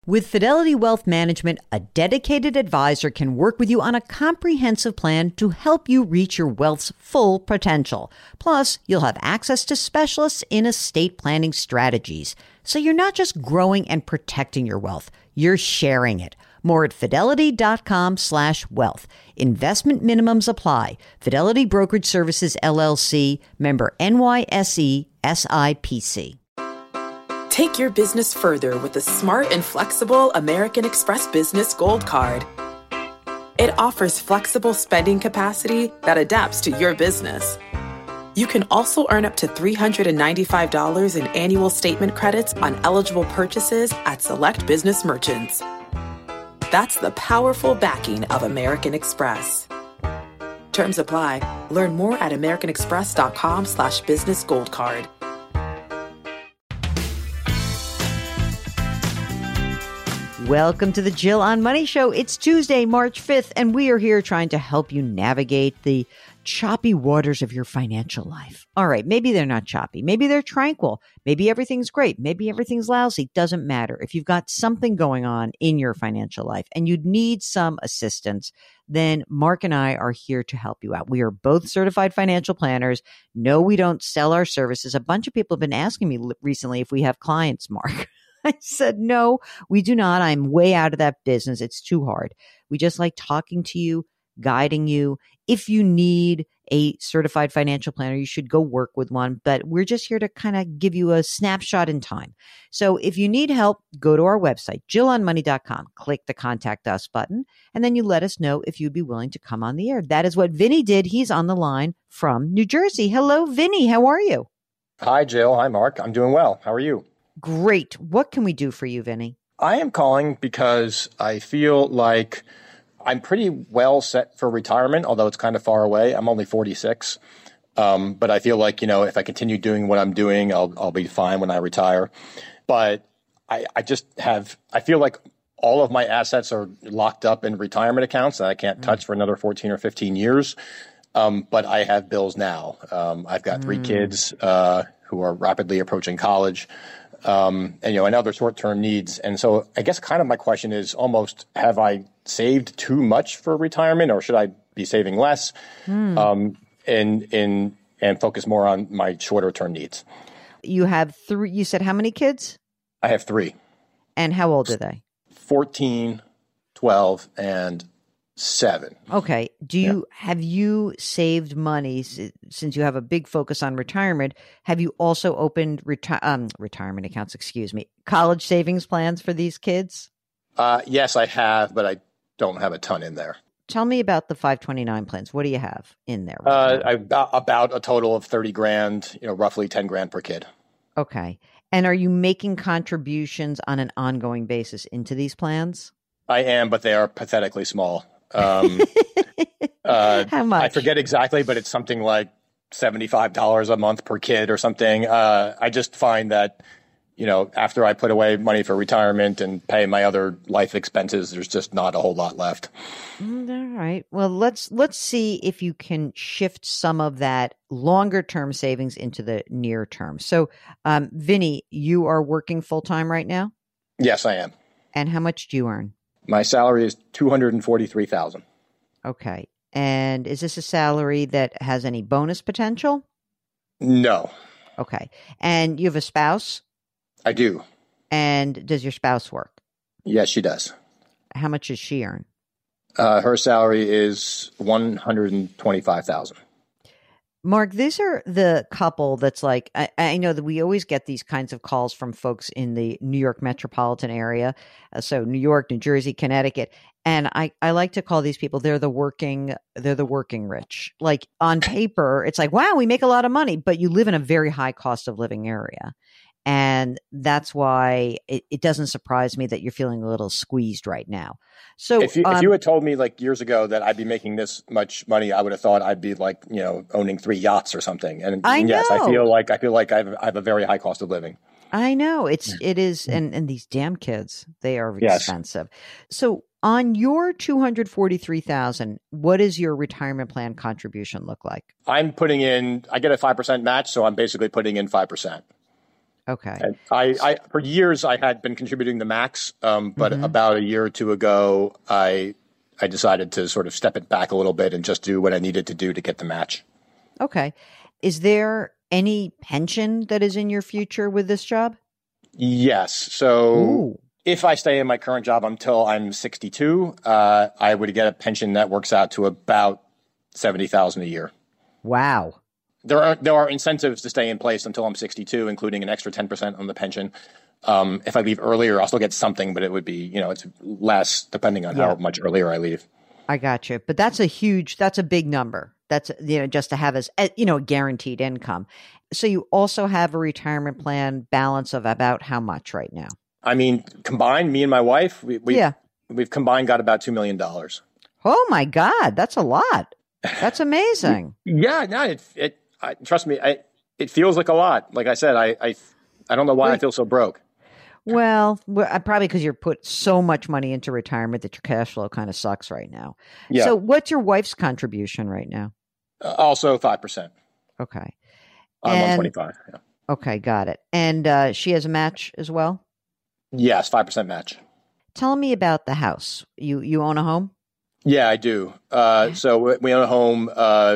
With Fidelity Wealth Management, a dedicated advisor can work with you on a comprehensive plan to help you reach your wealth's full potential. Plus, you'll have access to specialists in estate planning strategies. So you're not just growing and protecting your wealth, you're sharing it. More at fidelity.com/wealth. Investment minimums apply. Fidelity Brokerage Services, LLC, member NYSE, SIPC. Take your business further with the smart and flexible American Express Business Gold Card. It offers flexible spending capacity that adapts to your business. You can also earn up to $395 in annual statement credits on eligible purchases at select business merchants. That's the powerful backing of American Express. Terms apply. Learn more at americanexpress.com/business gold card. Welcome to the Jill on Money Show. It's Tuesday, March 5th, and we are here trying to help you navigate the choppy waters of your financial life. All right, maybe they're not choppy. Maybe they're tranquil. Maybe everything's great. Maybe everything's lousy. Doesn't matter. If you've got something going on in your financial life and you need some assistance, then Mark and I are here to help you out. We are both certified financial planners. No, we don't sell our services. A bunch of people have been asking me recently if we have clients, Mark. I said, no, we do not. I'm way out of that business. It's too hard. We just like talking to you, guiding you. If you need a certified financial planner, you should go work with one. But we're just here to kind of give you a snapshot in time. So if you need help, go to our website, jillonmoney.com, click the Contact Us button, and then you let us know if you'd be willing to come on the air. That is what Vinny did. He's on the line from New Jersey. Hello, Vinny. How are you? Hi, Jill. Hi, Mark. I'm doing well. How are you? Great. What can we do for you, Vinny? I am calling because I feel like I'm pretty well set for retirement, although it's kind of far away. I'm only 46. But I feel like, if I continue doing what I'm doing, I'll be fine when I retire. But I feel like all of my assets are locked up in retirement accounts that I can't touch for another 14 or 15 years. But I have bills now. I've got 3 kids who are rapidly approaching college. And other short-term needs. And so I guess kind of my question is almost, have I saved too much for retirement, or should I be saving less and focus more on my shorter-term needs? You have 3. You said how many kids? I have 3. And how old are they? 14, 12, and 7. Okay. Have you saved money since you have a big focus on retirement? Have you also opened retirement accounts, college savings plans for these kids? Yes, I have, but I don't have a ton in there. Tell me about the 529 plans. What do you have in there? About a total of 30 grand, roughly 10 grand per kid. Okay. And are you making contributions on an ongoing basis into these plans? I am, but they are pathetically small. How much? I forget exactly, but it's something like $75 a month per kid or something. I just find that, after I put away money for retirement and pay my other life expenses, there's just not a whole lot left. All right. Well, let's see if you can shift some of that longer term savings into the near term. So, Vinny, you are working full time right now? Yes, I am. And how much do you earn? My salary is $243,000. Okay. And is this a salary that has any bonus potential? No. Okay. And you have a spouse? I do. And does your spouse work? Yes, she does. How much does she earn? Her salary is $125,000. Mark, these are the couple that's like, I know that we always get these kinds of calls from folks in the New York metropolitan area. So New York, New Jersey, Connecticut. And I like to call these people, they're the working rich. Like on paper, it's like, wow, we make a lot of money, but you live in a very high cost of living area. And that's why it doesn't surprise me that you're feeling a little squeezed right now. So if you had told me like years ago that I'd be making this much money, I would have thought I'd be like, owning 3 yachts or something. And yes, I feel like I have a very high cost of living. I know it is. And these damn kids, they are expensive. So on your $243,000, what does your retirement plan contribution look like? I get a 5% match. So I'm basically putting in 5%. Okay. And I for years I had been contributing the max, but about a year or two ago, I decided to sort of step it back a little bit and just do what I needed to do to get the match. Okay. Is there any pension that is in your future with this job? Yes. So Ooh. if I stay in my current job until I'm 62, I would get a pension that works out to about $70,000 a year. Wow. There are incentives to stay in place until I'm 62, including an extra 10% on the pension. If I leave earlier, I'll still get something, but it would be, it's less depending on how much earlier I leave. I got you. But that's a big number. That's, just to have as, a guaranteed income. So you also have a retirement plan balance of about how much right now? I mean, combined, me and my wife, we've combined got about $2 million. Oh my God. That's a lot. That's amazing. Yeah, no, trust me, it feels like a lot. Like I said, I don't know why I feel so broke. Well, probably because you're put so much money into retirement that your cash flow kind of sucks right now. Yeah. So what's your wife's contribution right now? Also 5%. Okay. On 125. Yeah. Okay, got it. And she has a match as well? Yes, 5% match. Tell me about the house. You own a home? Yeah, I do. So we own a home.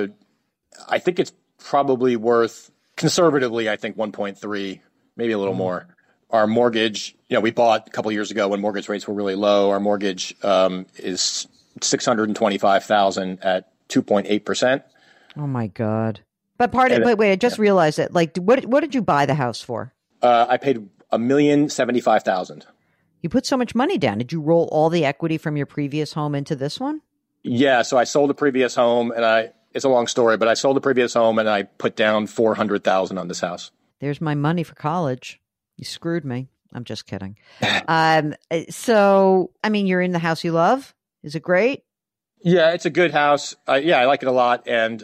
I think it's probably worth, conservatively, I think 1.3, maybe a little more. Our mortgage, we bought a couple of years ago when mortgage rates were really low. Our mortgage is $625,000 at 2.8%. Oh my God! But wait, I just realized that. Like, what did you buy the house for? I paid $1,075,000. You put so much money down. Did you roll all the equity from your previous home into this one? Yeah. So I sold the previous home, and it's a long story, but I sold the previous home and I put down $400,000 on this house. There's my money for college. You screwed me. I'm just kidding. So, I mean, you're in the house you love. Is it great? Yeah, it's a good house. I like it a lot. And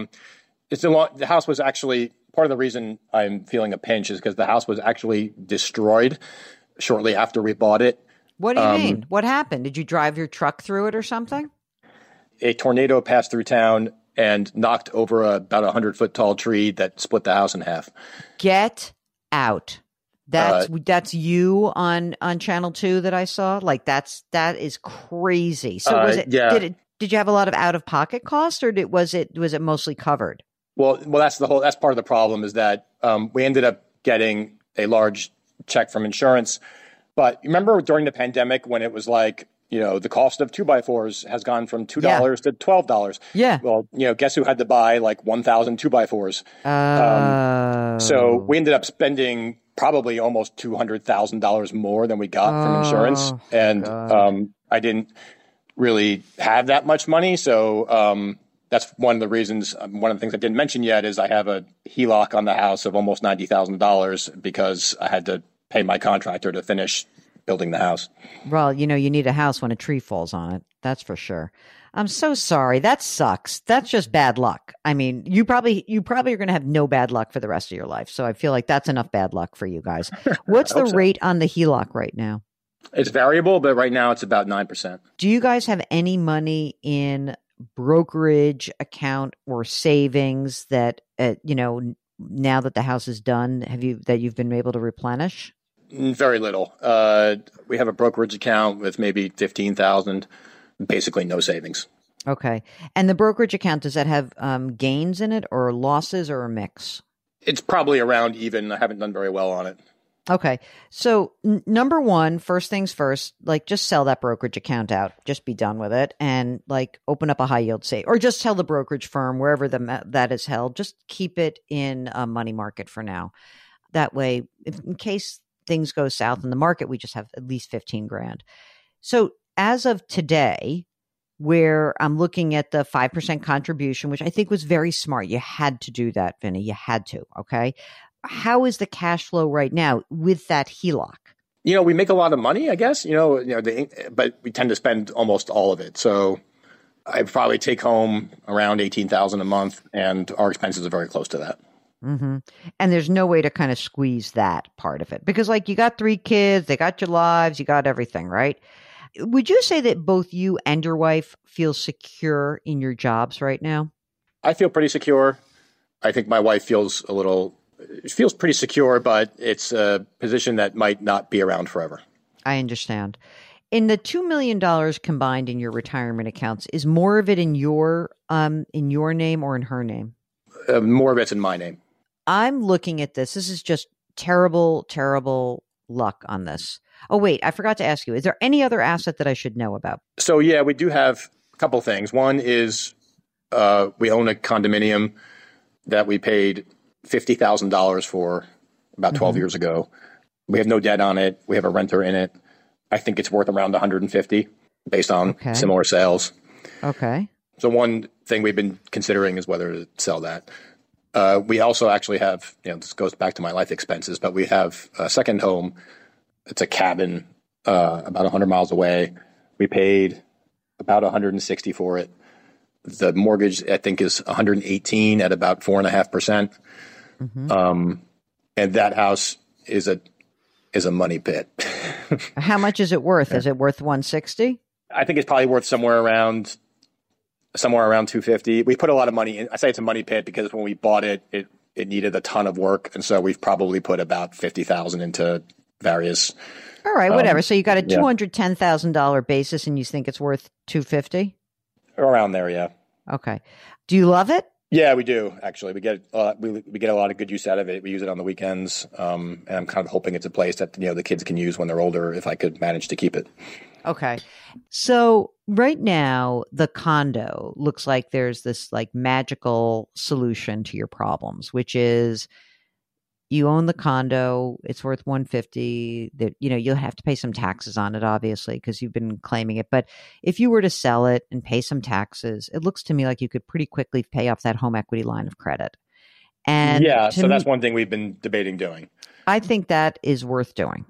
the house was actually, part of the reason I'm feeling a pinch is because the house was actually destroyed shortly after we bought it. What do you mean? What happened? Did you drive your truck through it or something? A tornado passed through town and knocked over about 100-foot tall tree that split the house in half. Get out. That's you on Channel 2 that I saw. Like that is crazy. So was it? Yeah. Did you have a lot of out of pocket costs, or was it mostly covered? Well, that's part of the problem is that we ended up getting a large check from insurance. But remember during the pandemic when it was like, the cost of 2x4s has gone from $2 to $12. Yeah. Well, guess who had to buy like 1,000 2x4s? So we ended up spending probably almost $200,000 more than we got from insurance. And I didn't really have that much money. So that's one of the reasons, one of the things I didn't mention yet is I have a HELOC on the house of almost $90,000 because I had to pay my contractor to finish building the house. Well, you need a house when a tree falls on it. That's for sure. I'm so sorry. That sucks. That's just bad luck. I mean, you probably are going to have no bad luck for the rest of your life. So I feel like that's enough bad luck for you guys. What's the rate on the HELOC right now? It's variable, but right now it's about 9%. Do you guys have any money in brokerage account or savings that, now that the house is done, that you've been able to replenish? Very little. We have a brokerage account with maybe $15,000, basically no savings. Okay. And the brokerage account, does that have gains in it or losses or a mix? It's probably around even. I haven't done very well on it. Okay. So number one, first things first, like just sell that brokerage account out. Just be done with it and like open up a high yield save or just tell the brokerage firm wherever that is held, just keep it in a money market for now. That way, in case things go south in the market, we just have at least 15 grand. So as of today, where I'm looking at the 5% contribution, which I think was very smart. You had to do that, Vinny. You had to. Okay. How is the cash flow right now with that HELOC? We make a lot of money, I guess, but we tend to spend almost all of it. So I probably take home around $18,000 a month and our expenses are very close to that. Mm-hmm. And there's no way to kind of squeeze that part of it because like you got 3 kids, they got your lives, you got everything, right? Would you say that both you and your wife feel secure in your jobs right now? I feel pretty secure. I think my wife feels a little It feels pretty secure, but it's a position that might not be around forever. I understand. In the $2 million combined in your retirement accounts, is more of it in your name or in her name? More of it's in my name. I'm looking at this. This is just terrible, terrible luck on this. Oh, wait, I forgot to ask you. Is there any other asset that I should know about? So, yeah, we do have a couple things. One is we own a condominium that we paid $50,000 for about 12 years ago. We have no debt on it. We have a renter in it. I think it's worth around 150 based on similar sales. Okay. So one thing we've been considering is whether to sell that. We also actually have, this goes back to my life expenses, but we have a second home. It's a cabin about 100 miles away. We paid about 160 for it. The mortgage, I think, is 118 at about 4.5%. And that house is a money pit. How much is it worth? Is it worth 160? I think it's probably worth somewhere around 250. We put a lot of money in. I say it's a money pit because when we bought it, it needed a ton of work, and so we've probably put about 50,000 into various. All right, whatever. So you got a $210,000 basis, and you think it's worth 250? Around there, yeah. Okay. Do you love it? Yeah, we do actually. We get we get a lot of good use out of it. We use it on the weekends, and I'm kind of hoping it's a place that the kids can use when they're older. If I could manage to keep it. Okay. So right now, the condo looks like there's this like magical solution to your problems, which is you own the condo. It's worth 150. That you'll have to pay some taxes on it, obviously, because you've been claiming it. But if you were to sell it and pay some taxes, it looks to me like you could pretty quickly pay off that home equity line of credit. And so that's one thing we've been debating doing. I think that is worth doing.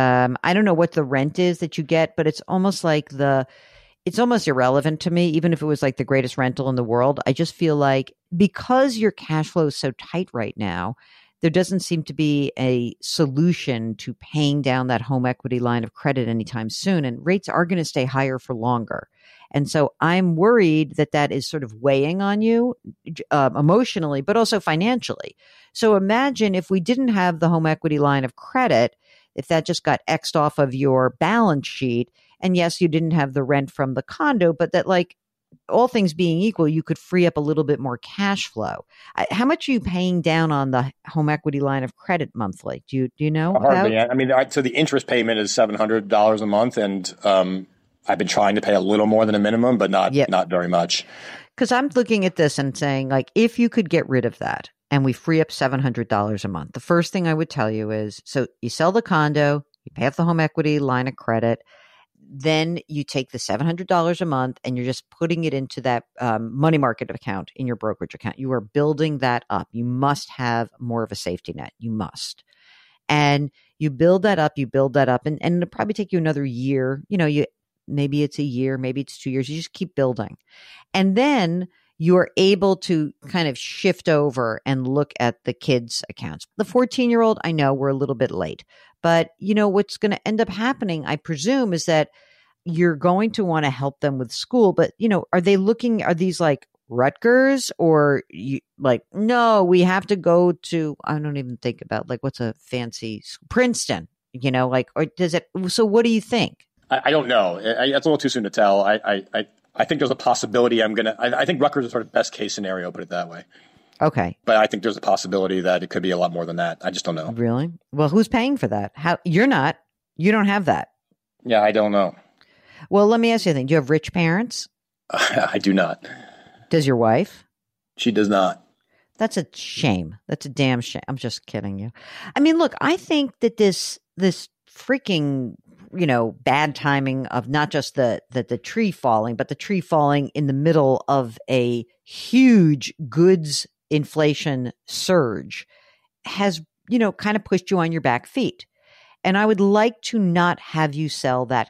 I don't know what the rent is that you get, but it's almost like it's almost irrelevant to me, even if it was like the greatest rental in the world. I just feel like because your cash flow is so tight right now, there doesn't seem to be a solution to paying down that home equity line of credit anytime soon. And rates are going to stay higher for longer. And so I'm worried that is sort of weighing on you emotionally, but also financially. So imagine if we didn't have the home equity line of credit, if that just got X'd off of your balance sheet, and yes, you didn't have the rent from the condo, but that like all things being equal, you could free up a little bit more cash flow. How much are you paying down on the home equity line of credit monthly? Do you know? Hardly. I mean, so the interest payment is $700 a month, and I've been trying to pay a little more than a minimum, but not very much. Because I'm looking at this and saying, like, if you could get rid of that and we free up $700 a month, the first thing I would tell you is, so you sell the condo, you pay off the home equity line of credit, then you take the $700 a month and you're just putting it into that money market account in your brokerage account. You are building that up. You must have more of a safety net. You must. And you build that up, and it'll probably take you another year. Maybe it's a year, maybe it's 2 years. You just keep building. And then you're able to kind of shift over and look at the kids' accounts. The 14-year-old, I know we're a little bit late, but what's going to end up happening, I presume, is that you're going to want to help them with school. But, are these like Rutgers or no, we have to go to, I don't even think about like, what's a fancy Princeton, or does it, so what do you think? I don't know. It's a little too soon to tell. I think there's a possibility I think Rutgers is sort of best case scenario, put it that way. Okay. But I think there's a possibility that it could be a lot more than that. I just don't know. Really? Well, who's paying for that? You don't have that. Yeah, I don't know. Well, let me ask you a thing. Do you have rich parents? I do not. Does your wife? She does not. That's a shame. That's a damn shame. I'm just kidding you. I mean, look, I think that this freaking bad timing of not just the tree falling, but the tree falling in the middle of a huge goods inflation surge has, kind of pushed you on your back feet. And I would like to not have you sell that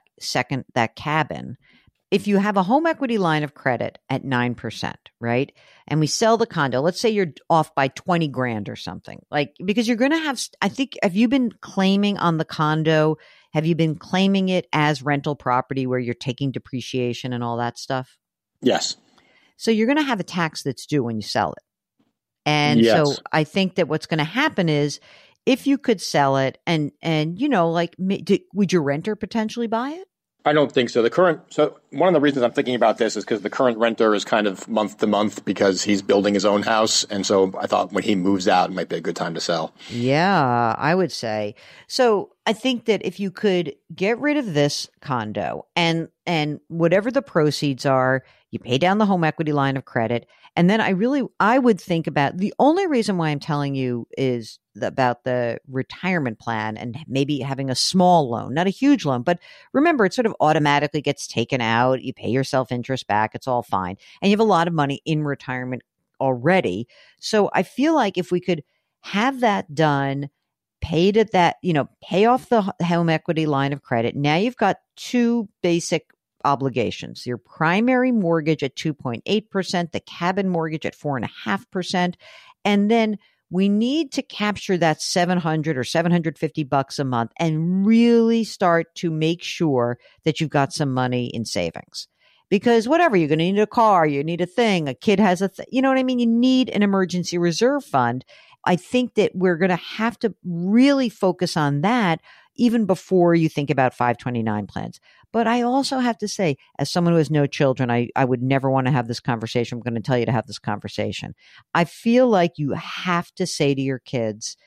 cabin. If you have a home equity line of credit at 9%, right? And we sell the condo, let's say you're off by 20 grand or something, because you're going to have, I think, have you been claiming on the condo? Have you been claiming it as rental property where you're taking depreciation and all that stuff? Yes. So you're going to have a tax that's due when you sell it. And so Yes. I think that what's going to happen is if you could sell it and like, would your renter potentially buy it? I don't think so. So one of the reasons I'm thinking about this is because the current renter is kind of month to month because he's building his own house. And so I thought when he moves out, it might be a good time to sell. Yeah, I would say. So I think that if you could get rid of this condo and whatever the proceeds are, you pay down the home equity line of credit. And then I would think about the only reason why I'm telling you is about the retirement plan and maybe having a small loan, not a huge loan. But remember, it sort of automatically gets taken out. You pay yourself interest back. It's all fine. And you have a lot of money in retirement already. So I feel like if we could have that done, paid at that, pay off the home equity line of credit. Now you've got two basic obligations, your primary mortgage at 2.8%, the cabin mortgage at 4.5%. And then we need to capture that $700 or $750 a month and really start to make sure that you've got some money in savings. Because whatever, you're going to need a car, you need a thing, a kid has you know what I mean? You need an emergency reserve fund. I think that we're going to have to really focus on that even before you think about 529 plans. But I also have to say, as someone who has no children, I would never want to have this conversation. I'm going to tell you to have this conversation. I feel like you have to say to your kids,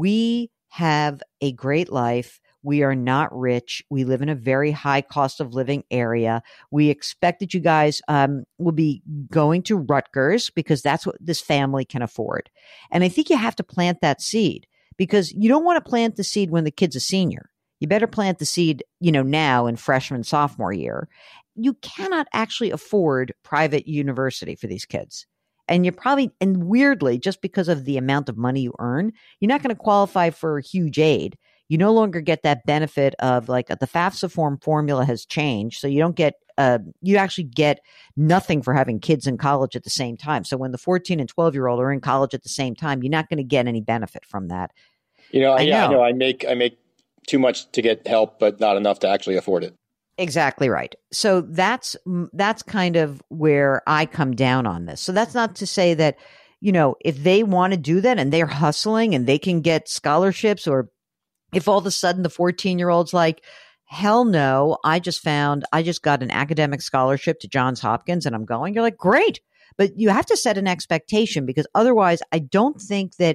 we have a great life. We are not rich. We live in a very high cost of living area. We expect that you guys will be going to Rutgers because that's what this family can afford. And I think you have to plant that seed because you don't want to plant the seed when the kid's a senior. You better plant the seed, now in freshman, sophomore year. You cannot actually afford private university for these kids. And and weirdly, just because of the amount of money you earn, you're not going to qualify for huge aid. You no longer get that benefit of the FAFSA formula has changed. So you don't get, you actually get nothing for having kids in college at the same time. So when the 14 and 12-year-old are in college at the same time, you're not going to get any benefit from that. I know. I make too much to get help, but not enough to actually afford it. Exactly right. So that's kind of where I come down on this. So that's not to say that, if they want to do that and they're hustling and they can get scholarships, or if all of a sudden the 14-year-old's like, hell no, I just got an academic scholarship to Johns Hopkins and I'm going, you're like, great. But you have to set an expectation because otherwise I don't think that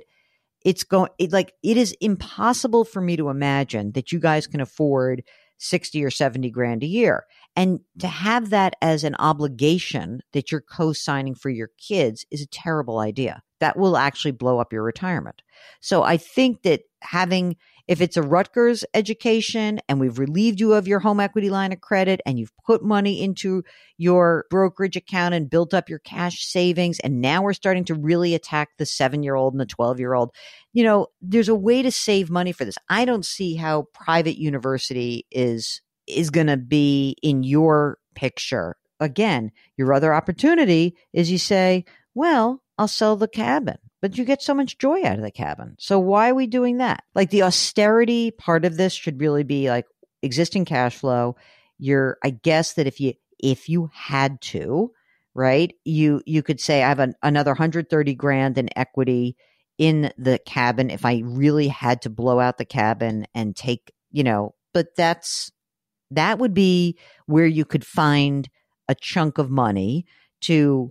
it is impossible for me to imagine that you guys can afford 60 or 70 grand a year. And to have that as an obligation that you're co-signing for your kids is a terrible idea. That will actually blow up your retirement. So I think that if it's a Rutgers education and we've relieved you of your home equity line of credit and you've put money into your brokerage account and built up your cash savings, and now we're starting to really attack the 7-year-old and the 12-year-old, there's a way to save money for this. I don't see how private university is going to be in your picture. Again, your other opportunity is you say, well, I'll sell the cabin. But you get so much joy out of the cabin. So why are we doing that? The austerity part of this should really be existing cash flow. I guess that if you had to, right, you could say I have another 130 grand in equity in the cabin if I really had to blow out the cabin and take, but that would be where you could find a chunk of money to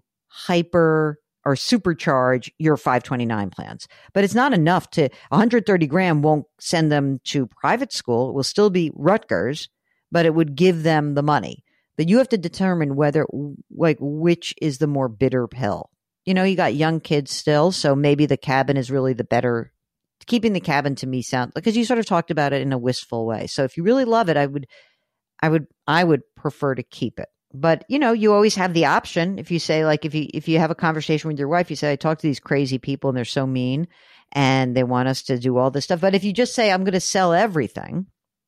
or supercharge your 529 plans. But it's not enough 130 grand won't send them to private school. It will still be Rutgers, but it would give them the money. But you have to determine which is the more bitter pill. You got young kids still, so maybe the cabin is really the better. Keeping the cabin to me sound, because you sort of talked about it in a wistful way. So if you really love it, I would prefer to keep it. But, you always have the option. If you say, if you have a conversation with your wife, you say, I talk to these crazy people and they're so mean and they want us to do all this stuff. But if you just say, I'm going to sell everything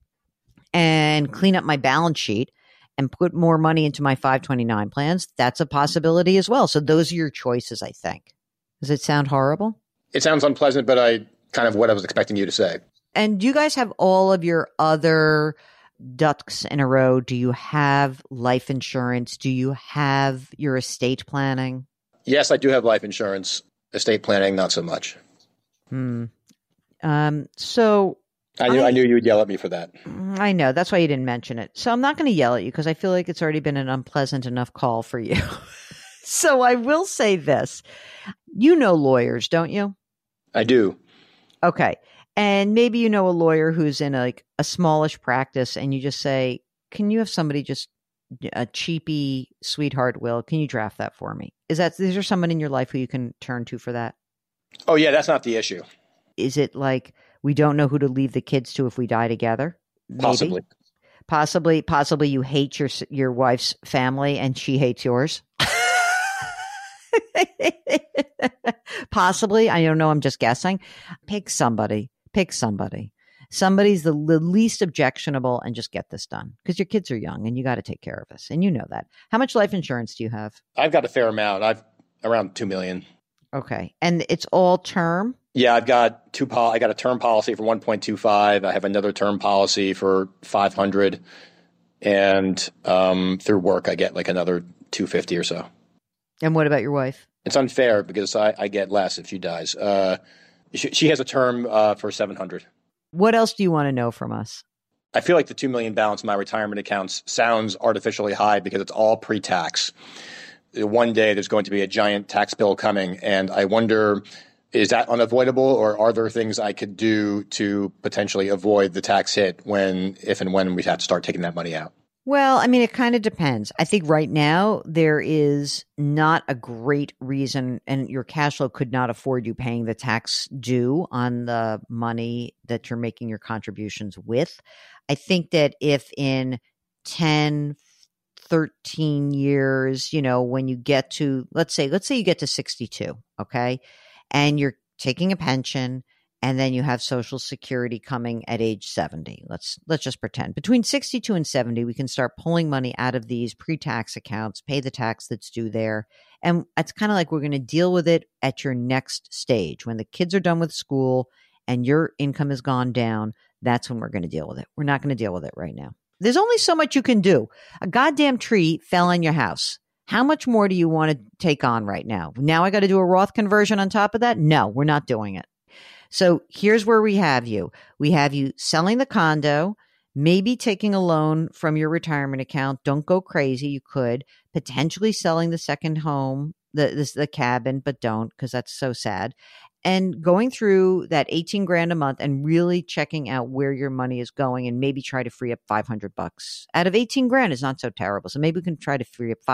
and clean up my balance sheet and put more money into my 529 plans, that's a possibility as well. So those are your choices, I think. Does it sound horrible? It sounds unpleasant, but I kind of what I was expecting you to say. And do you guys have all of your other ducks in a row? Do you have life insurance? Do you have your estate planning? Yes, I do have life insurance. Estate planning, not so much. So I knew you would yell at me for that. I know. That's why you didn't mention it. So I'm not going to yell at you because I feel like it's already been an unpleasant enough call for you. So I will say this. You know lawyers, don't you? I do. Okay. And maybe you know a lawyer who's in a smallish practice and you just say, can you have somebody just a cheapy sweetheart will? Can you draft that for me? Is there someone in your life who you can turn to for that? Oh, yeah, that's not the issue. Is it like we don't know who to leave the kids to if we die together? Maybe? Possibly you hate your wife's family and she hates yours. Possibly. I don't know. I'm just guessing. Pick somebody. Somebody's the least objectionable and just get this done because your kids are young and you got to take care of this. And you know that. How much life insurance do you have? I've got a fair amount. I've around $2 million. Okay. And it's all term? Yeah, I've got I got a term policy for 1.25. I have another term policy for 500. And through work, I get like another 250 or so. And what about your wife? It's unfair because I get less if she dies. She has a term for 700. What else do you want to know from us? I feel like the $2 million balance in my retirement accounts sounds artificially high because it's all pre-tax. One day there's going to be a giant tax bill coming, and I wonder, is that unavoidable, or are there things I could do to potentially avoid the tax hit if and when we have to start taking that money out? Well, I mean, it kind of depends. I think right now there is not a great reason, and your cash flow could not afford you paying the tax due on the money that you're making your contributions with. I think that if in 10, 13 years, when you get to, let's say you get to 62, okay, and you're taking a pension, and then you have Social Security coming at age 70. Let's just pretend. Between 62 and 70, we can start pulling money out of these pre-tax accounts, pay the tax that's due there. And it's kind of like we're going to deal with it at your next stage. When the kids are done with school and your income has gone down, that's when we're going to deal with it. We're not going to deal with it right now. There's only so much you can do. A goddamn tree fell on your house. How much more do you want to take on right now? Now I got to do a Roth conversion on top of that? No, we're not doing it. So here's where we have you. We have you selling the condo, maybe taking a loan from your retirement account. Don't go crazy. You could potentially selling the second home, the cabin, but don't, because that's so sad. And going through that 18 grand a month and really checking out where your money is going, and maybe try to free up $500 out of 18 grand is not so terrible. So maybe we can try to free up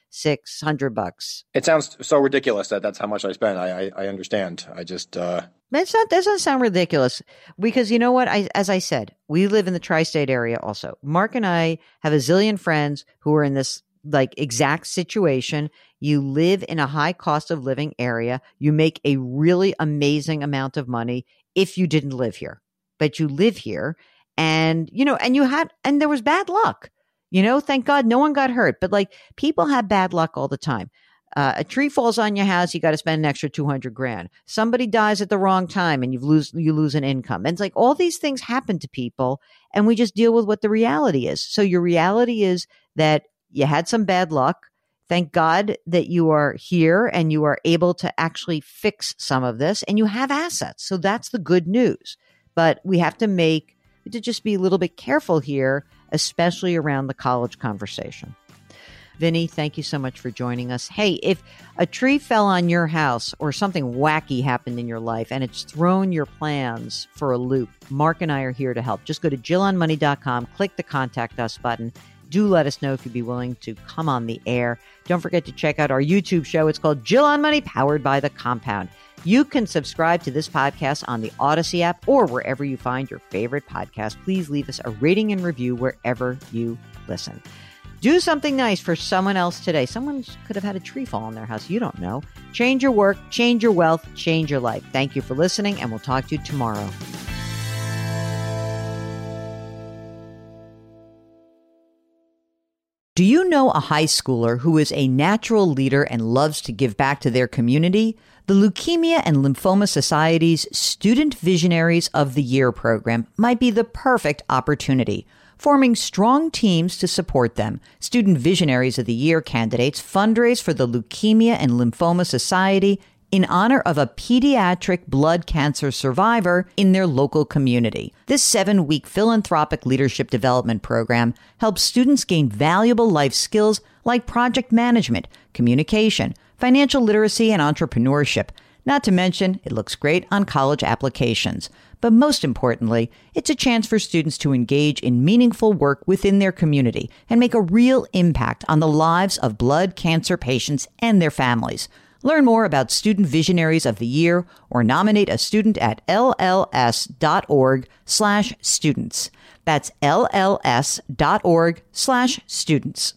$500-600. It sounds so ridiculous that that's how much I spend. I understand. I just that doesn't sound ridiculous, because you know what? As I said, we live in the tri-state area also. Mark and I have a zillion friends who are in this exact situation. You live in a high cost of living area. You make a really amazing amount of money if you didn't live here, but you live here, and and there was bad luck. Thank God no one got hurt, but people have bad luck all the time. A tree falls on your house, you got to spend an extra 200 grand. Somebody dies at the wrong time and you lose an income. And it's all these things happen to people, and we just deal with what the reality is. So your reality is that you had some bad luck. Thank God that you are here and you are able to actually fix some of this, and you have assets. So that's the good news. But we have to just be a little bit careful here, especially around the college conversation. Vinny, thank you so much for joining us. Hey, if a tree fell on your house or something wacky happened in your life and it's thrown your plans for a loop, Mark and I are here to help. Just go to JillOnMoney.com, click the Contact Us button. Do let us know if you'd be willing to come on the air. Don't forget to check out our YouTube show. It's called Jill on Money, powered by The Compound. You can subscribe to this podcast on the Odyssey app or wherever you find your favorite podcast. Please leave us a rating and review wherever you listen. Do something nice for someone else today. Someone could have had a tree fall on their house. You don't know. Change your work, change your wealth, change your life. Thank you for listening, and we'll talk to you tomorrow. Do you know a high schooler who is a natural leader and loves to give back to their community? The Leukemia and Lymphoma Society's Student Visionaries of the Year program might be the perfect opportunity. Forming strong teams to support them, Student Visionaries of the Year candidates fundraise for the Leukemia and Lymphoma Society in honor of a pediatric blood cancer survivor in their local community. This 7-week philanthropic leadership development program helps students gain valuable life skills like project management, communication, financial literacy, and entrepreneurship. Not to mention, it looks great on college applications. But most importantly, it's a chance for students to engage in meaningful work within their community and make a real impact on the lives of blood cancer patients and their families. Learn more about Student Visionaries of the Year or nominate a student at lls.org/students. That's lls.org/students.